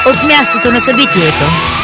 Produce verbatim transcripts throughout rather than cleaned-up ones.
от мястото на събитието.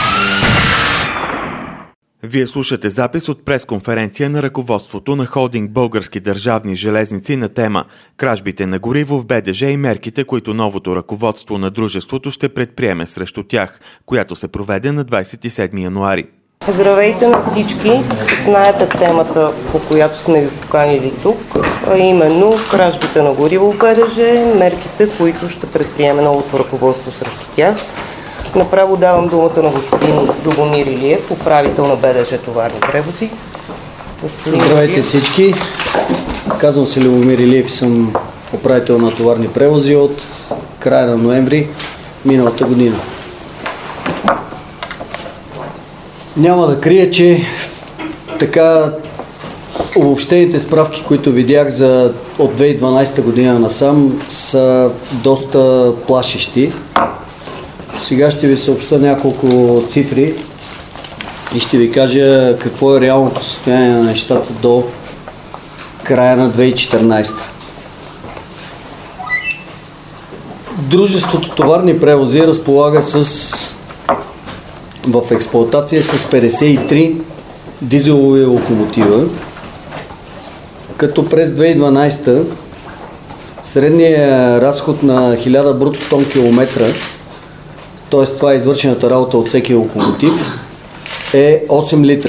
Вие слушате запис от пресконференция на ръководството на Холдинг Български държавни железници на тема кражбите на гориво в БДЖ и мерките, които новото ръководство на дружеството ще предприеме срещу тях, която се проведе на двадесет и седми януари. Здравейте на всички! Знаете темата, по която сме ви поканили тук, а именно кражбите на гориво в БДЖ, мерките, които ще предприеме новото ръководство срещу тях. Направо давам думата на господин Любомир Илиев, управител на БДЖ Товарни превози. Господин Здравейте Илиев. Всички! Казвам се Любомир Илиев и съм управител на Товарни превози от края на ноември миналата година. Няма да крия, че така обобщените справки, които видях за от две хиляди и дванадесета година насам, са доста плашещи. Сега ще ви съобща няколко цифри и ще ви кажа какво е реалното състояние на нещата до края на две хиляди и четиринадесета. Дружеството Товарни превози разполага с в експлоатация с петдесет и три дизелови локомотива, като през две хиляди и дванадесета средният разход на хиляда бруто тон километра, т.е. това е извършената работа от всеки локомотив, е осем литра.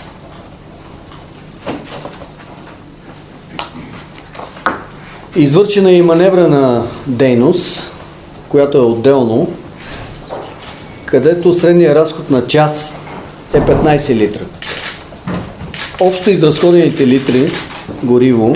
Извършена е и маневрена дейност, която е отделно, където средният разход на час е петнадесет литра. Общо изразходените литри гориво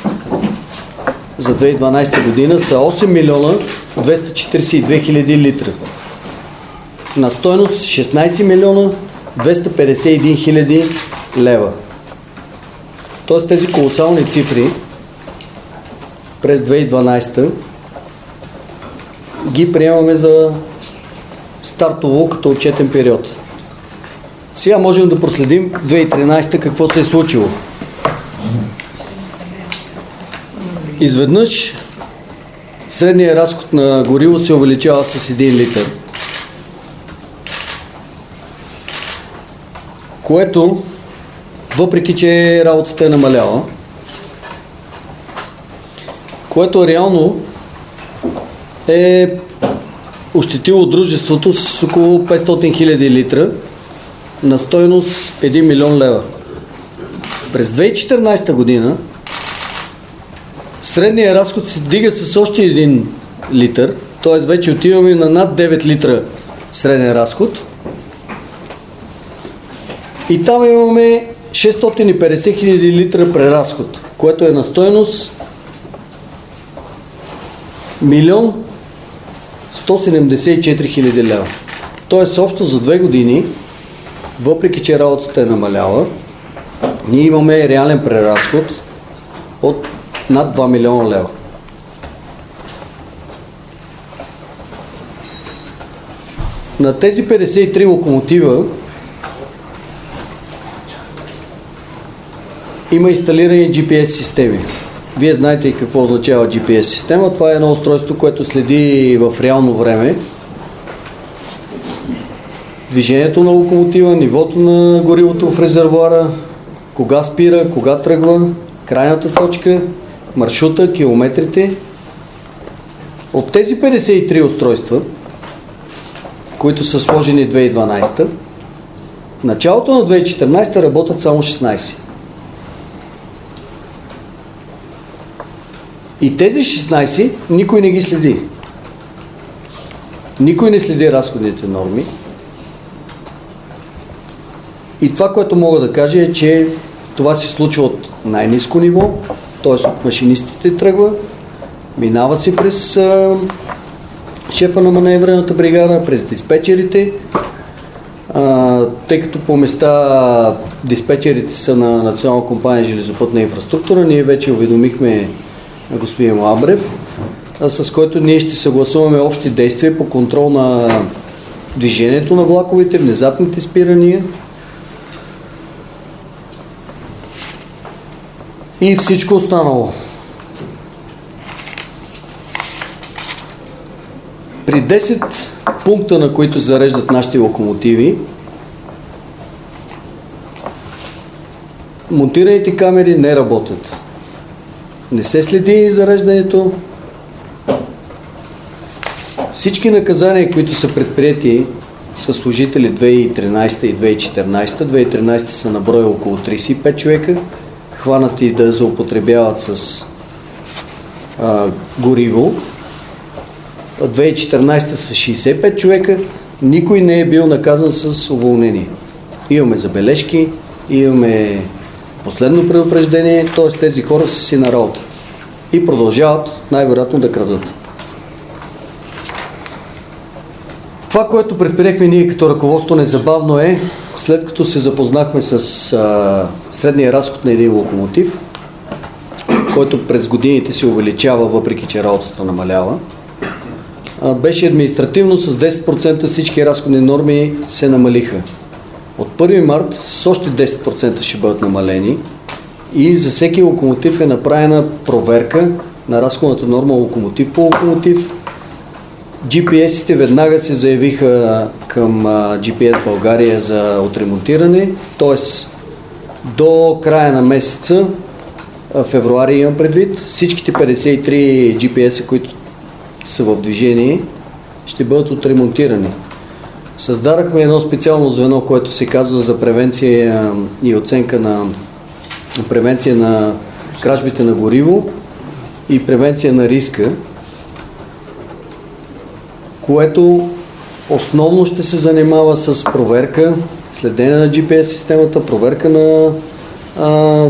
за две хиляди и дванадесета година са осем милиона двеста четиридесет и две хиляди литра. На стойност шестнадесет милиона двеста петдесет и един хиляди лева. Тоест тези колосални цифри през две хиляди и дванадесета ги приемаме за стартово като отчетен период. Сега можем да проследим две хиляди и тринадесета какво се е случило. Изведнъж средният разход на гориво се увеличава с един литър, което, въпреки че работата е намаляла, което реално е ощетило дружеството с около петстотин хиляди литра на стойност един милион лева. През две хиляди и четиринадесета година средният разход се дига с още един литър, т.е. вече отиваме на над девет литра среден разход. И там имаме шестстотин и петдесет хиляди литра преразход, което е на стойност милион сто седемдесет и четири хиляди лева. Тоест общо за две години, въпреки че работата е намаляла, ние имаме реален преразход от над два милиона лева. На тези петдесет и три локомотива има инсталирани джи пи ес системи. Вие знаете и какво означава джи пи ес система. Това е едно устройство, което следи в реално време движението на локомотива, нивото на горивото в резервоара, кога спира, кога тръгва, крайната точка, маршрута, километрите. От тези петдесет и три устройства, които са сложени две хиляди и дванадесета, в началото на две хиляди и четиринадесета работят само шестнадесет. И тези шестнадесет никой не ги следи. Никой не следи разходните норми. И това, което мога да кажа е, че това се случва от най-ниско ниво, т.е. от машинистите тръгва, минава се през а, шефа на маневрената бригада, през диспетчерите, а, тъй като по места диспетчерите са на Национална компания железопътна инфраструктура, ние вече уведомихме господин Лабрев, с който ние ще съгласуваме общи действия по контрол на движението на влаковете, внезапните спирания и всичко останало. При десет пункта, на които зареждат нашите локомотиви, монтираните камери не работят. Не се следи зареждането. Всички наказания, които са предприети с служители две хиляди и тринадесета и две хиляди и четиринадесета, две хиляди и тринадесета са на брой около тридесет и пет човека, хванати да злоупотребяват с а, гориво. две хиляди и четиринадесета са шейсет и пет човека, никой не е бил наказан с уволнение. Имаме забележки, имаме последно предупреждение, т.е. тези хора са си на работа и продължават най-вероятно да крадат. Това, което предприехме ние като ръководство незабавно е, след като се запознахме с а, средния разход на един локомотив, който през годините се увеличава, въпреки че работата намалява, а, беше административно с десет процента всички разходни норми се намалиха. От първи март с още десет процента ще бъдат намалени и за всеки локомотив е направена проверка на разходната норма локомотив по локомотив. джи пи ес-ите веднага се заявиха към джи пи ес България за отремонтиране, т.е. до края на месеца, февруари имам предвид, всичките петдесет и три джи пи ес-а, които са в движение, ще бъдат отремонтирани. Създадахме едно специално звено, което се казва за превенция и оценка на превенция на кражбите на гориво и превенция на риска, което основно ще се занимава с проверка, следене на джи пи ес системата, проверка на а,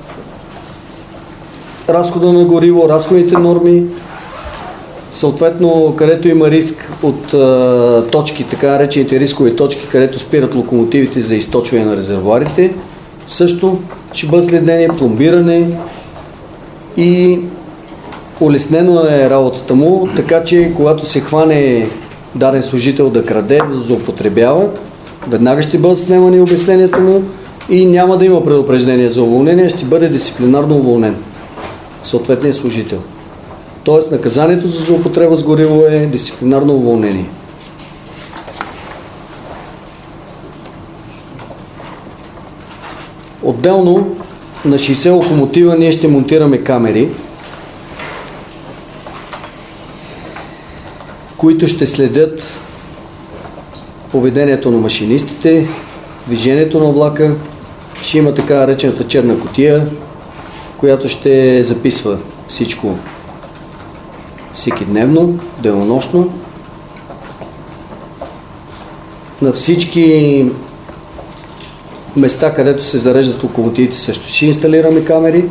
разхода на гориво, разходните норми, съответно където има риск от а, точки, така наречените рискови точки, където спират локомотивите за източване на резервоарите, също ще бъде следение, пломбиране и улеснено е работата му, така че когато се хване даден служител да краде, да злоупотребява, веднага ще бъдат снемани обяснението му и няма да има предупреждение за уволнение, ще бъде дисциплинарно уволнен съответният служител. Тоест наказанието за злоупотреба с гориво е дисциплинарно уволнение. Отделно на шейсет локомотива ние ще монтираме камери, които ще следят поведението на машинистите, движението на влака. Ще има така наречената черна кутия, която ще записва всичко всеки дневно, денонощно. На всички места, където се зареждат локомотивите, също ще инсталираме камери.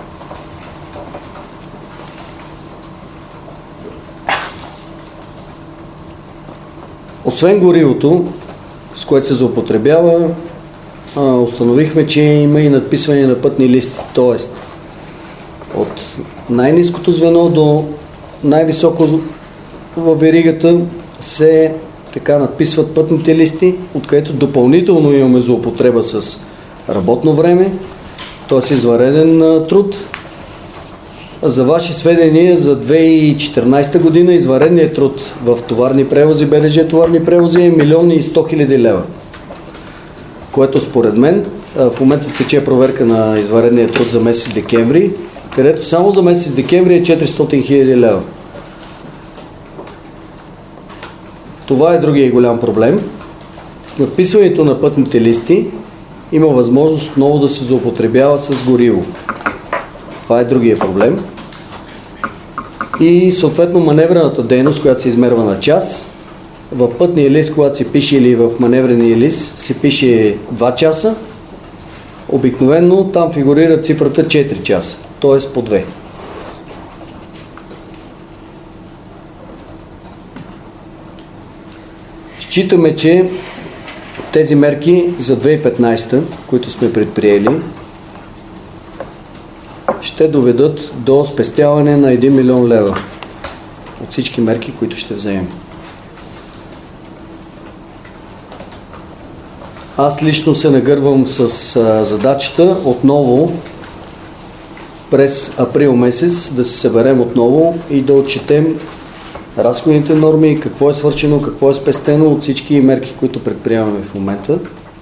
Освен горивото, с което се злоупотребява, установихме, че има и надписване на пътни листи. Тоест, от най-ниското звено до най-високо във веригата се така надписват пътните листи, откъдето допълнително имаме злоупотреба с работно време, т.е. извънреден труд. За ваше сведение, за две хиляди и четиринадесета година извънредният труд в товарни превози, БДЖ товарни превози е милион и сто хиляди лева. Което според мен, в момента тече проверка на извънредния труд за месец декември, където само за месец декември е четиристотин хиляди лева. Това е другия голям проблем. С надписването на пътните листи има възможност много да се злоупотребява с гориво. Това е другия проблем. И съответно маневрената дейност, която се измерва на час, в пътния лист, когато се пише, или в маневрения лист се пише два часа, обикновено там фигурира цифрата четири часа, т.е. по две. Считаме, че тези мерки за две хиляди и петнадесета, които сме предприели, ще доведат до спестяване на един милион лева от всички мерки, които ще вземем. Аз лично се нагървам с а, задачата отново през април месец да се съберем отново и да отчетем разходните норми, какво е свършено, какво е спестено от всички мерки, които предприемаме в момента.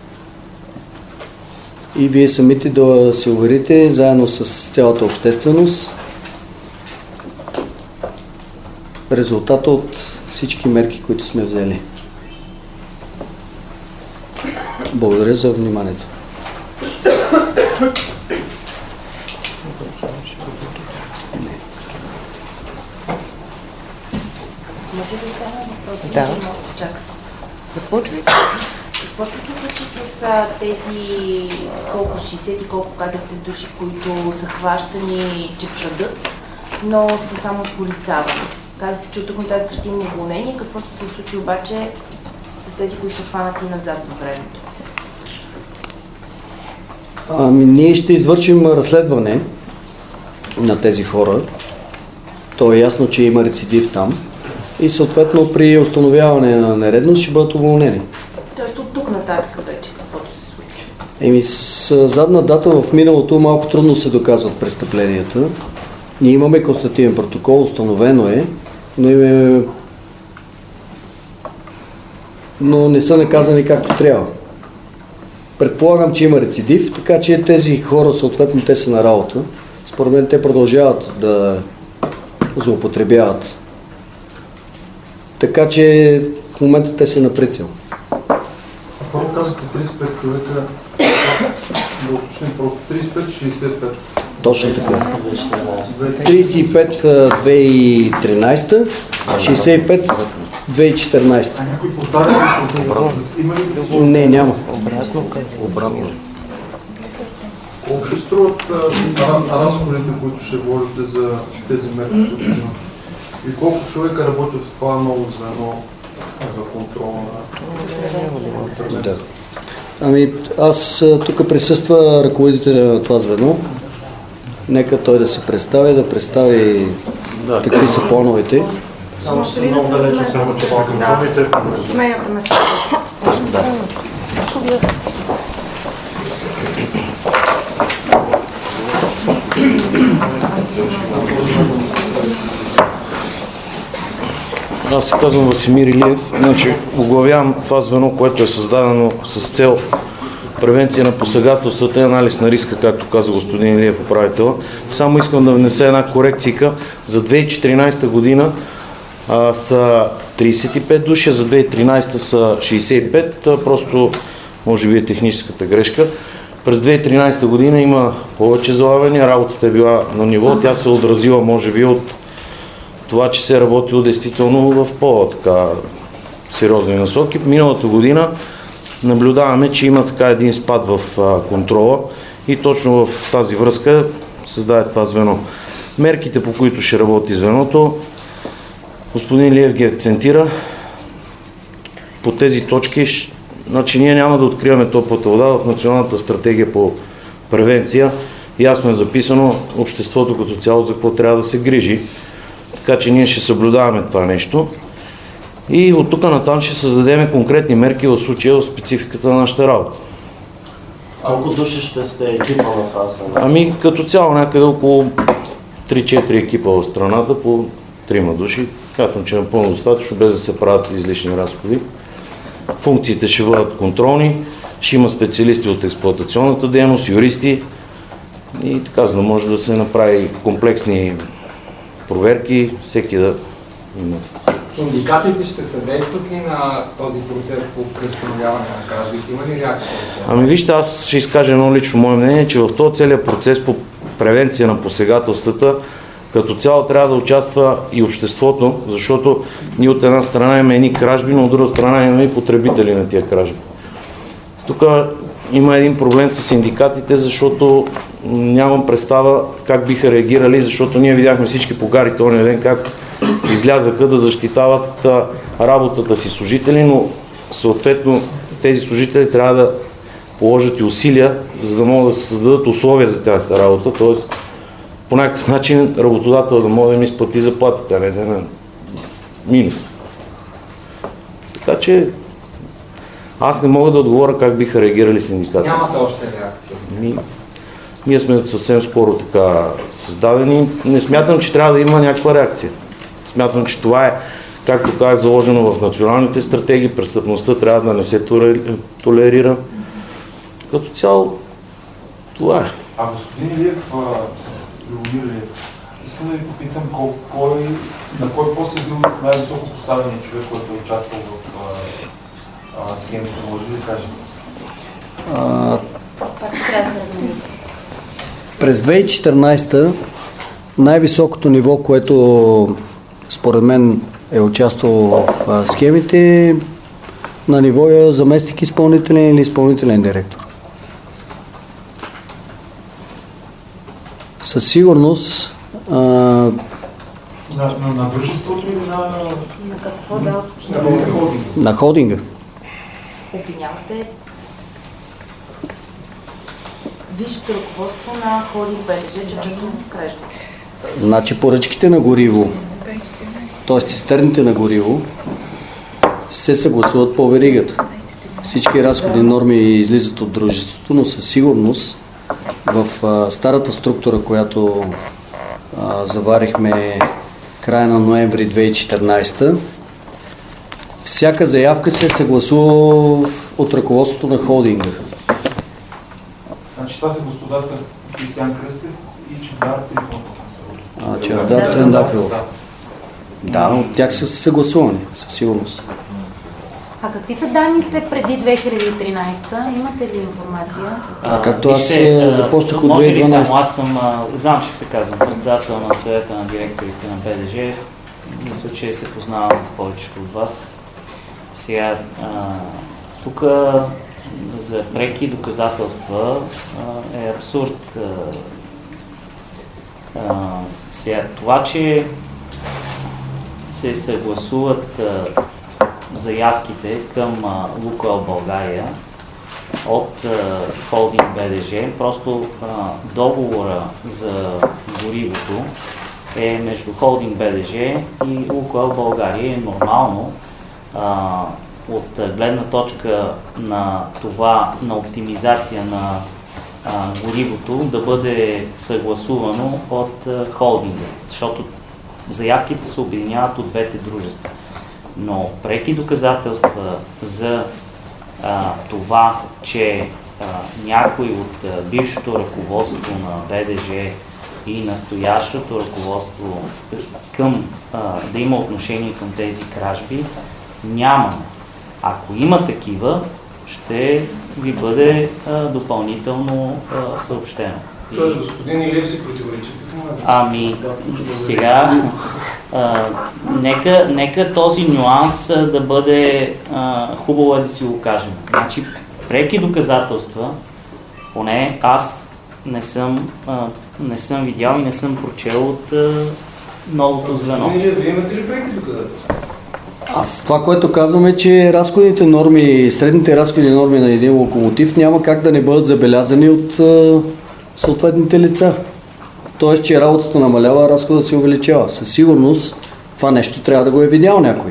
И вие самите да се уверите, заедно с цялата общественост, резултата от всички мерки, които сме взели. Благодаря за вниманието. Може да стане въпрос? Да. Може да чака. Започвайте. Какво ще се случи с а, тези колко шейсет и колко казахте души, които са хващани, че пшадат, но са само полицавани? Казахте, че от тук нататък ще има уволнение. Какво ще се случи обаче с тези, които са хванати назад във времето? Ами, ние ще извършим разследване на тези хора. То е ясно, че има рецидив там. И съответно при установяване на нередност ще бъдат уволнени. Тоест от тук нататък вече каквото се случи? Еми, с задна дата в миналото малко трудно се доказват престъпленията. Ние имаме констативен протокол, установено е, но, име... но не са наказани както трябва. Предполагам, че има рецидив, така че тези хора, съответно, те са на работа. Според мен те продължават да злоупотребяват. Така че в момента те са на прицел. Какво казвате тридесет и пет човека? Да уточним просто тридесет и пет шейсет и пет. Точно така. тридесет и пет две хиляди и тринадесета, шейсет и пет две хиляди и четиринадесета. А някой повтаря ли се от има ли да се... Не, няма. Обратно казвам. Обратно. Колко ще струват а, разходите, които ще вложите за тези мерки? И колко човека работят в това ново звено за контрол на... Да. Ами, аз тук присъства ръководителя на това звено. Нека той да се представи, да представи да, какви са плановете. Само са много далеч от самото микрофоните. Да си сменяте местата. Да. Аз се казвам Васимир Илиев. Значи, оглавявам това звено, което е създадено с цел превенция на посегателствата и анализ на риска, както каза господин Илиев, управител. Само искам да внеса една корекцийка. За две хиляди и четиринадесета година а, са тридесет и пет души, за две хиляди и тринадесета са шейсет и пет, просто може би е техническата грешка. През две хиляди и тринадесета година има повече залавяния, работата е била на ниво, тя се отразила може би от това, че се е работило действително в по-така сериозни насоки. Миналата година наблюдаваме, че има така един спад в а, контрола и точно в тази връзка създаде това звено. Мерките, по които ще работи звеното, господин Илиев ги акцентира. По тези точки, значи ние няма да откриваме топлата вода в Националната стратегия по превенция. Ясно е записано обществото като цяло за какво трябва да се грижи. Така че ние ще съблюдаваме това нещо. И от тук натам ще създадем конкретни мерки в случая в спецификата на нашата работа. Колко души ще сте екипа на това страна? Ами като цяло някъде около три-четири екипа в страната по трима души. Казвам, че е напълно достатъчно, без да се правят излишни разходи. Функциите ще бъдат контролни, ще има специалисти от експлоатационната дейност, юристи и така, за да може да се направи комплексни проверки, всеки да има. Синдикатите ще съдействат ли на този процес по преустановяване на кражбите? Има ли реакция? Ами вижте, аз ще изкажа едно лично мое мнение, че в този целият процес по превенция на посегателствата като цяло трябва да участва и обществото, защото ние от една страна имаме едни кражби, но от друга страна имаме и потребители на тия кражби. Тук има един проблем с синдикатите, защото нямам представа как биха реагирали, защото ние видяхме всички по гарите ония ден как излязаха да защитават работата си служители, но съответно тези служители трябва да положат и усилия, за да могат да се създадат условия за тяхната работа, т.е. по някакъв начин работодател да може да им изплати заплатите, а не да е на минус. Така че аз не мога да отговоря как биха реагирали синдикатите. Нямате още реакция. Ми, ние сме съвсем скоро така създадени. Не смятам, че трябва да има някаква реакция. Смятам, че това е Както така е заложено в националните стратегии, престъпността трябва да не се толерира. Като цяло, това е. А господин Илиев, Любомир Илиев, искам да ви попитам кой, кой, на кой пост е бил най-високо поставеният човек, който е участвал в а, а, схемите, може ли да кажете? А, Пак трябва да се размени. през две хиляди и четиринадесета най-високото ниво, което според мен е участвало в а, схемите, на ниво е заместник изпълнителен или изпълнителен директор. Със сигурност а, На, на, на дружеството или на... За какво да На холдинга. на холдинга. обвинявате висшето ръководство на Холдинг БДЖ, че участват в кражба? Значи поръчките на гориво, т.е. цистерните на гориво, се съгласуват по веригата. Всички разходни норми излизат от дружеството, но със сигурност в а, старата структура, която а, заварихме края на ноември две хиляди и четиринадесета, всяка заявка се съгласува от ръководството на холдинга. Значи това са господата Кристиан Кръстев и Чавдар Трифонов. А, Чавдар Трендафилов. Да, но тях са съгласувани, със сигурност. А какви са данните преди две хиляди и тринадесета? Имате ли информация? А, както аз Вижте, започнах от може две хиляди и ли дванадесета. само, аз съм а, Занчев се казвам, председател на съвета на директорите на БДЖ. Мисля, че се познавам с повечето от вас. Сега, а, тук за преки доказателства а, е абсурд. А, а, сега, това, че се съгласуват а, заявките към а, Лукойл България от а, холдинг БДЖ, просто а, договора за горивото е между холдинг БДЖ и Лукойл България. Е нормално а, от гледна точка на това, на оптимизация на а, горивото да бъде съгласувано от а, холдинга, защото заявките се обединяват от двете дружества. Но преки доказателства за а, това, че а, някой от а, бившото ръководство на БДЖ и настоящото ръководство към, а, да има отношение към тези кражби, нямаме. Ако има такива, ще ви бъде а, допълнително а, съобщено. Тоест, господин Илиев си противоречите в момента? Ами, сега, а, нека, нека този нюанс а, да бъде а, хубаво е да си го кажем. Значи, преки доказателства, поне аз не съм, а, не съм видял и не съм прочел от а, новото звено. Господин Илиев, вие имате ли преки доказателства? Аз това, което казвам е, че разходните норми, средните разходни норми на един локомотив няма как да не бъдат забелязани от а, съответните лица. Тоест, че работата намалява, а разхода се увеличава. Със сигурност това нещо трябва да го е видял някой.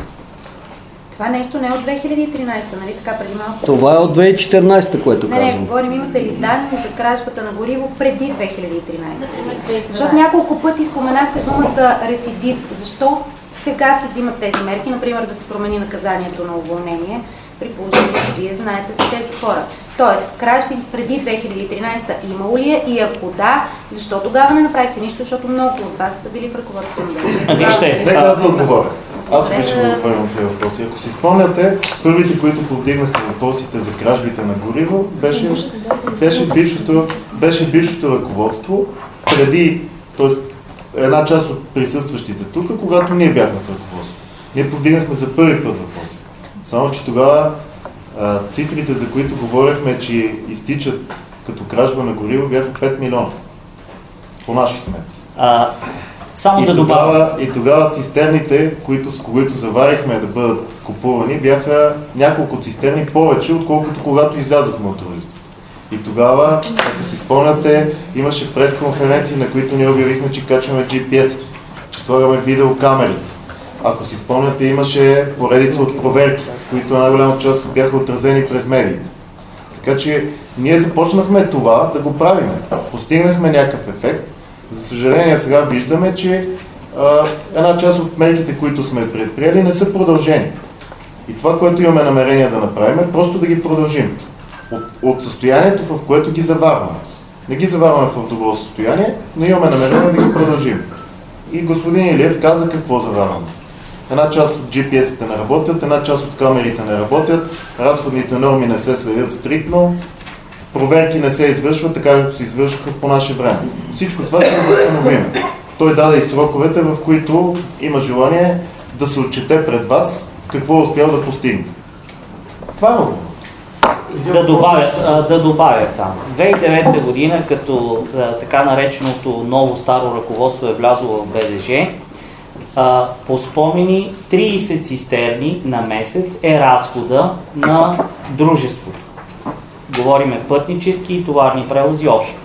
Това нещо не е от две хиляди и тринадесета, нали така преди малко? Това е от две хиляди и четиринадесета, което Не, не, казвам. говорим, имате ли данни за кражбата на гориво преди две хиляди и тринадесета? Например, Защото няколко пъти споменахте думата рецидив. Защо сега се взимат тези мерки, например да се промени наказанието на уволнение, при положение, че вие знаете за тези хора? Тоест, кражби преди две хиляди и тринадесета имало ли е и ако да, защо тогава не направихте нищо, защото много от вас са били в ръководството на БДЖ? Вижте, Нека аз да отговоря. Аз обичам да отговоря на тези въпроси. Ако си спомняте, първите, които повдигнаха въпросите за кражбите на гориво, беше, беше, бившото, беше бившото ръководство преди, т.е. една част от присъстващите тук, когато ние бяхме в ръководство. Ние повдигнахме за първи път въпроси. Само, че тогава а, цифрите, за които говорихме, че изтичат като кражба на гориво, бяха пет милиона. По наши сметки. А, само и, да тогава, добавя. и тогава цистерните, които, с които заварихме да бъдат купувани, бяха няколко цистерни повече, отколкото когато излязохме от дружеството. И тогава, ако си спомняте, имаше пресконференции, на които ние обявихме, че качваме джи пи ес, че слагаме видеокамерите. Ако си спомняте, имаше поредица от проверки, които най-голяма част бяха отразени през медиите. Така че ние започнахме това да го правим. Постигнахме някакъв ефект. За съжаление, сега виждаме, че една част от мерките, които сме предприели, не са продължени. И това, което имаме намерение да направим, е просто да ги продължим. От, от състоянието, в което ги заварваме. Не ги заварваме в добро състояние, но имаме намерение да ги продължим. И господин Илиев каза какво заварваме. Една част от джи пи ес-ите не работят, една част от камерите не работят, разходните норми не се следят стриктно, проверки не се извършват така, както се извършваха по наше време. Всичко това ще възстановим. Той даде и сроковете, в които има желание да се отчете пред вас какво е успял да постигне. Това е отговор. Да добавя, да добавя само. две хиляди и девета година, като така нареченото ново старо ръководство е влязло в Б Д Ж, по спомени трийсет цистерни на месец е разхода на дружеството. Говориме пътнически и товарни превози общо.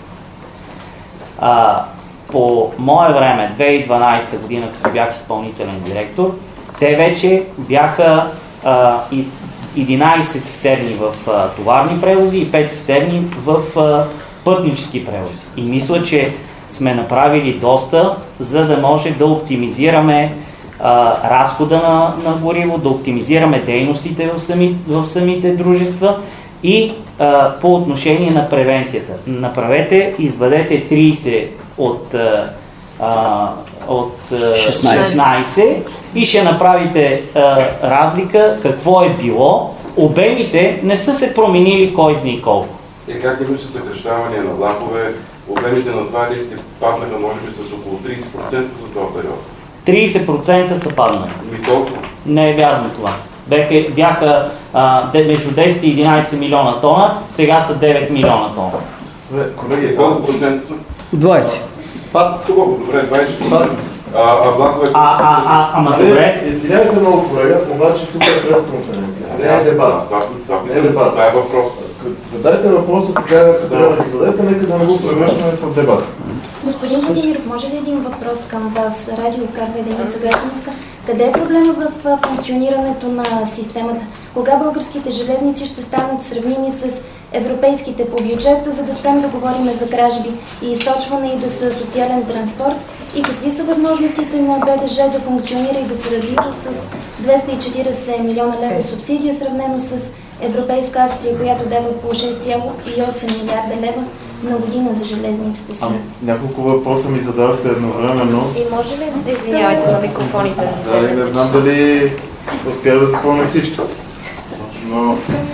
По мое време, две хиляди и дванадесета година, като бях изпълнителен директор, те вече бяха и единадесет цистерни в а, товарни превози и пет цистерни в а, пътнически превози. И мисля, че сме направили доста, за да може да оптимизираме а, разхода на, на гориво, да оптимизираме дейностите в, сами, в самите дружества и а, по отношение на превенцията. Направете, извадете трийсет от, а, от а, шестнадесет и ще направите а, разлика какво е било. Обемите не са се променили кой знае колко. Е, как имаше съкращаване на влакове, обемите на това лифти паднаха може би с около трийсет процента за този период? трийсет процента са паднали. И толкова? Не е вярно това. Бяха, бяха а, между десет и единадесет милиона тона, сега са девет милиона тона. Колеги, колко процента са? двадесет. Спад. Колко? Добре, двадесет. Спад. А, а влакове... А, а, а, ама добре. Извинявайте много, колега, обаче тук е пресконференция. Не е дебат. Не е дебат. Това е въпрос. Задайте въпроса, тогава като трябва да зададете, нека да не го превръщаме в дебат. Господин Владимиров, може ли един въпрос към вас? Радио Карва единица гражданска. Къде е проблема в функционирането на системата? Кога българските железници ще станат сравними с европейските по бюджета, за да спрем да говорим за кражби и източване и да са социален транспорт? И какви са възможностите на Б Д Ж да функционира и да се развива с двеста и четиридесет милиона лева субсидия, сравнено с Европейска Австрия, която дава по шест цяло и осем милиарда лева на година за железниците си? Ами, няколко въпроса ми задавахте едновременно. И може ли да извинявате на микрофоните да се... Да, не знам дали успях да запомня всички. Но...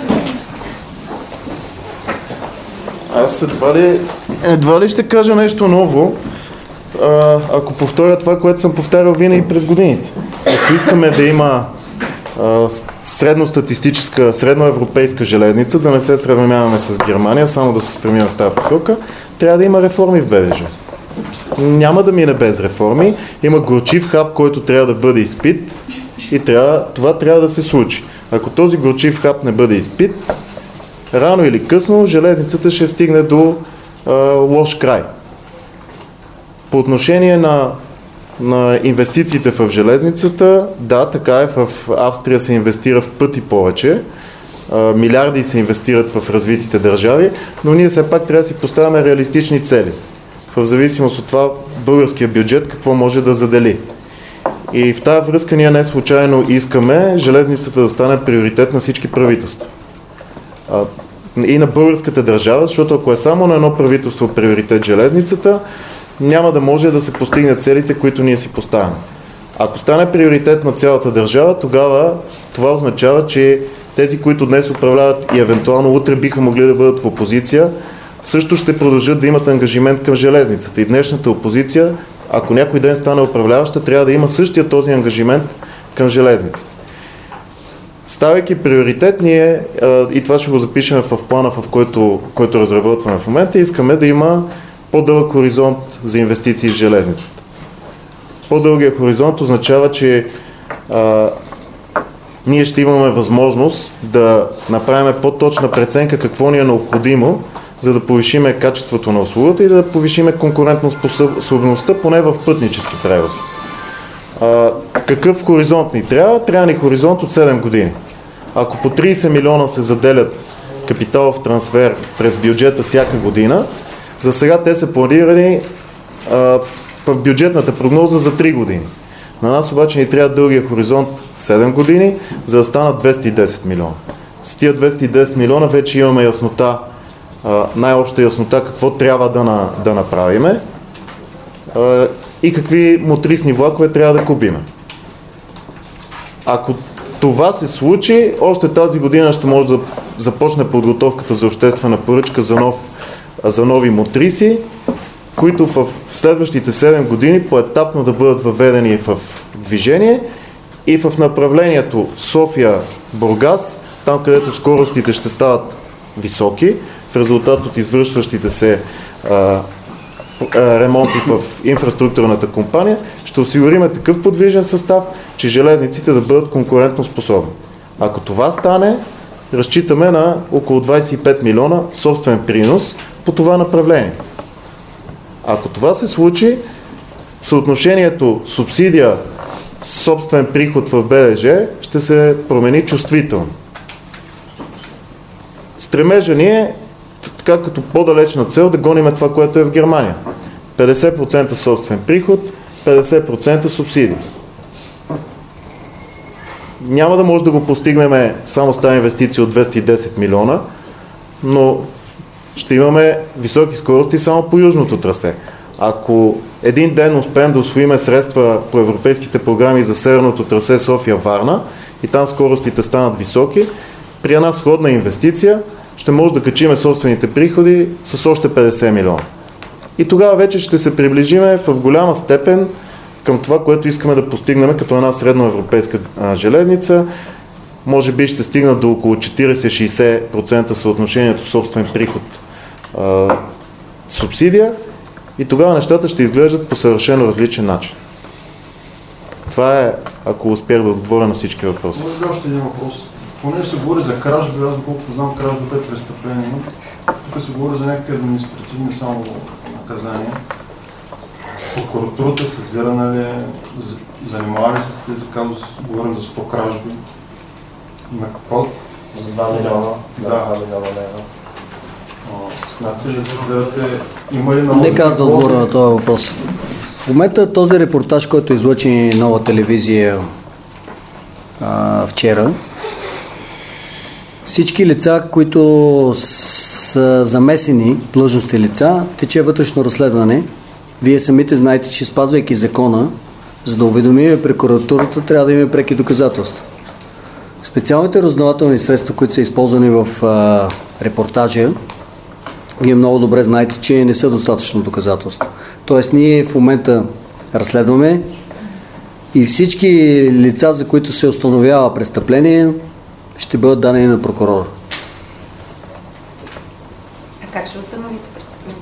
Аз едва ли, едва ли ще кажа нещо ново, а, ако повторя това, което съм повтарял винаги през годините. Ако искаме да има а, средностатистическа, средноевропейска железница, да не се сравняваме с Германия, само да се стремим в тази посока, трябва да има реформи в Б Д Ж. Няма да мине без реформи. Има горчив хаб, който трябва да бъде изпит и трябва, това трябва да се случи. Ако този горчив хаб не бъде изпит, рано или късно железницата ще стигне до а, лош край. По отношение на, на инвестициите в железницата, да, така е, в Австрия се инвестира в пъти повече, а, милиарди се инвестират в развитите държави, но ние все пак трябва да си поставяме реалистични цели. В зависимост от това българския бюджет какво може да задели. И в тази връзка ние не случайно искаме железницата да стане приоритет на всички правителства. А, и на българската държава, защото ако е само на едно правителство приоритет железницата, няма да може да се постигнат целите, които ние си поставяме. Ако стане приоритет на цялата държава, тогава това означава, че тези, които днес управляват и евентуално утре биха могли да бъдат в опозиция, също ще продължат да имат ангажимент към железницата. И днешната опозиция, ако някой ден стане управляваща, трябва да има същия този ангажимент към железницата. Ставайки приоритет, ние, и това ще го запишем в плана, в който, който разработваме в момента, искаме да има по-дълъг хоризонт за инвестиции в железницата. По-дългия хоризонт означава, че а, ние ще имаме възможност да направим по-точна преценка какво ни е необходимо, за да повишиме качеството на услугата и да повишиме конкурентоспособността, поне в пътнически превози. А, какъв хоризонт ни трябва? Трябва ни хоризонт от седем години. Ако по трийсет милиона се заделят капиталов трансфер през бюджета всяка година, за сега те са планирани а, в бюджетната прогноза за три години. На нас обаче ни трябва дългия хоризонт седем години, за да станат двеста и десет милиона. С тия двеста и десет милиона вече имаме яснота, най-обща яснота какво трябва да, на, да направиме и какви мотрисни влакове трябва да купиме. Ако това се случи, още тази година ще може да започне подготовката за обществена поръчка за, нов, за нови мотриси, които в следващите седем години поетапно да бъдат въведени в движение и в направлението София-Бургас, там където скоростите ще стават високи, в резултат от извършващите се а, ремонти в инфраструктурната компания, ще осигурим такъв подвижен състав, че железниците да бъдат конкурентно способни. Ако това стане, разчитаме на около двадесет и пет милиона собствен принос по това направление. Ако това се случи, съотношението субсидия собствен приход в Б Д Ж ще се промени чувствително. Стремежа ни е, така като по-далечна цел, да гониме това, което е в Германия. петдесет процента собствен приход, петдесет процента субсидии. Няма да може да го постигнем само с тази инвестиция от двеста и десет милиона, но ще имаме високи скорости само по южното трасе. Ако един ден успеем да усвоиме средства по европейските програми за северното трасе София-Варна и там скоростите станат високи, при една сходна инвестиция ще може да качиме собствените приходи с още петдесет милиона. И тогава вече ще се приближиме в голяма степен към това, което искаме да постигнем като една средноевропейска а, железница. Може би ще стигнат до около четиридесет до шейсет процента съотношението собствен приход а, субсидия и тогава нещата ще изглеждат по съвършено различен начин. Това е, ако успях да отговоря на всички въпроси. Може би още един въпрос. Понеже се говори за кражби, аз доколкото знам, кражбата е престъпление. Тук се говори за някакви административни само наказания. Прокуратурата сезирана ли е, занимава ли се с тези казуси, говорим за сто кражби? На какво? За два милиона. Да. два милиона лева. Знаете ли, сезирате, има ли на... Нека аз да отговоря на този въпрос. В момента този репортаж, който излъчи Нова телевизия а, вчера, всички лица, които са замесени, длъжностни лица, тече вътрешно разследване. Вие самите знаете, че спазвайки закона, за да уведомим прокуратурата, трябва да има преки доказателства. Специалните разузнавателни средства, които са използвани в а, репортажа, вие много добре знаете, че не са достатъчно доказателства. Тоест ние в момента разследваме и всички лица, за които се установява престъпление, ще бъдат дадени на прокурора. А как ще установите престъпление?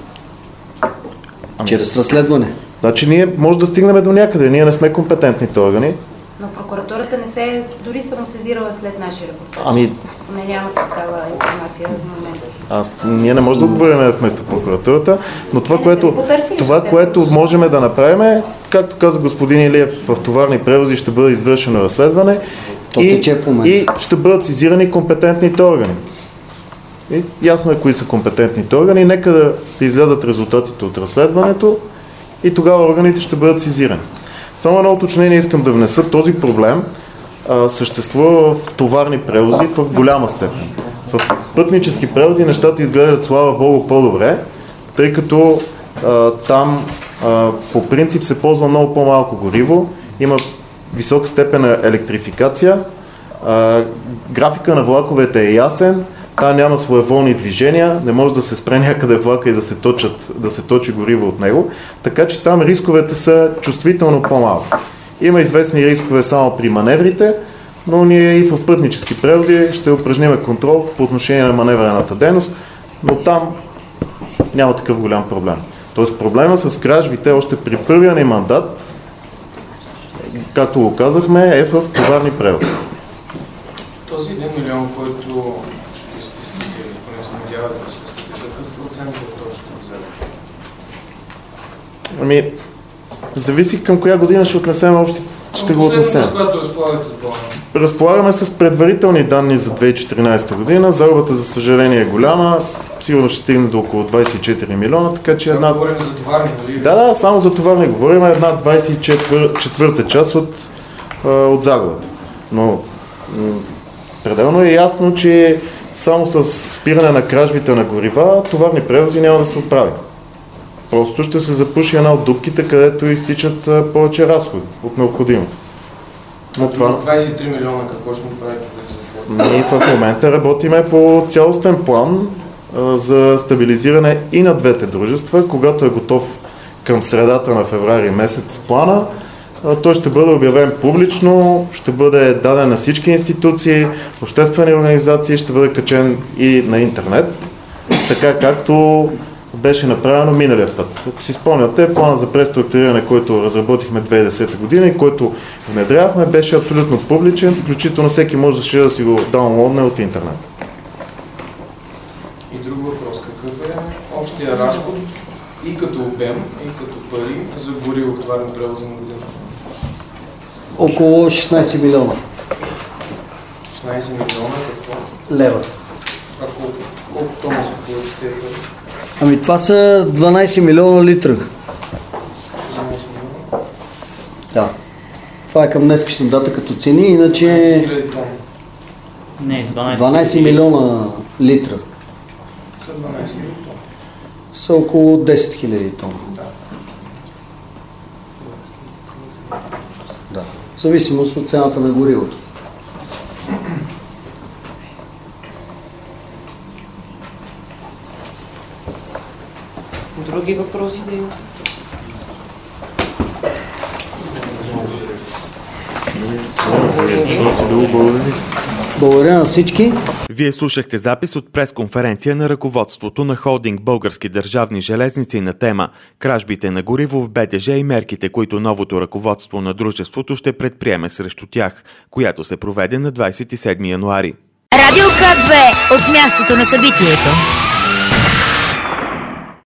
Чрез разследване. Значи ние може да стигнем до някъде, ние не сме компетентните органи. Но прокуратурата не се е дори самосезирала след нашия репортаж. Ами... Не няма такава информация за момента. Аз, ние не можем да отговорим вместо прокуратурата, но това, не, което, това, което можем да направим е, както каза господин Илиев, в товарни превози ще бъде извършено разследване и, и ще бъдат сезирани компетентните органи. И ясно е кои са компетентните органи, нека да излязат резултатите от разследването и тогава органите ще бъдат сезирани. Само едно уточнение искам да внеса. Този проблем а, съществува в товарни превози в голяма степен. В пътнически превози нещата изглеждат, слава Богу, по-добре, тъй като а, там а, по принцип се ползва много по-малко гориво, има висока степен на електрификация, а, графика на влаковете е ясен, там няма своеволни движения, не може да се спре някъде влака и да се, точат, да се точи гориво от него, така че там рисковете са чувствително по-малко. Има известни рискове само при маневрите, но ние и в пътнически превози ще упражним контрол по отношение на маневрената дейност, но там няма такъв голям проблем. Тоест проблема с кражбите още при първия ни мандат, както го казахме, е в товарни превози. Този един милион, който ще спестите или поне се надявате да спестите, какъв процент от това ще вземе? Ами, зависи към коя година ще отнесем още, ще го отнесем. Когато разполагате с плана? Разполагаме с предварителни данни за две хиляди и четиринадесета година. Загубата, за съжаление, е голяма. сигурно ще стигне до около двадесет и четири милиона, така че една... Да, говорим за товарни, нали? Да, да, само за товарни говорим, една двадесет и четвърта част от, от загубата. Но м- пределно е ясно, че само с спиране на кражбите на горива, товарни превози няма да се оправи. Просто ще се запуши една от дупките, където изтичат а, повече разходи от необходимото. Но това... двадесет и три милиона какво ще му правите? Ние в момента работиме по цялостен план а, за стабилизиране и на двете дружества. Когато е готов към средата на февруари месец плана, а, той ще бъде обявен публично, ще бъде даден на всички институции, обществени организации, ще бъде качен и на интернет, така както беше направено миналия път. Ако си спомняте, плана за преструктуриране, който разработихме две хиляди и десета година и който внедрявахме, беше абсолютно публичен, включително всеки може да си го даунлодне от интернет. И друг въпрос, какъв е общия разход и като обем, и като пари за гориво в товарни превози на година? Около шестнадесет милиона. шестнадесет милиона какво? Лева. А колко, колко тона са по тези пари? Ами това са дванадесет милиона литра. дванадесет милиона? Да. Това е към днескашна дата като цени, иначе... дванадесет хиляди тона. Не, дванадесет, дванадесет милиона литра. Са дванадесет хиляди тона. Са около десет хиляди тона. Да. Да. В зависимост от цената на горивото. Други въпроси да има? Благодаря на всички. Вие слушахте запис от пресконференция на ръководството на Холдинг Български държавни железници на тема "Кражбите на гориво в БДЖ и мерките, които новото ръководство на дружеството ще предприеме срещу тях", която се проведе на двадесет и седми януари. Радио К две от мястото на събитието.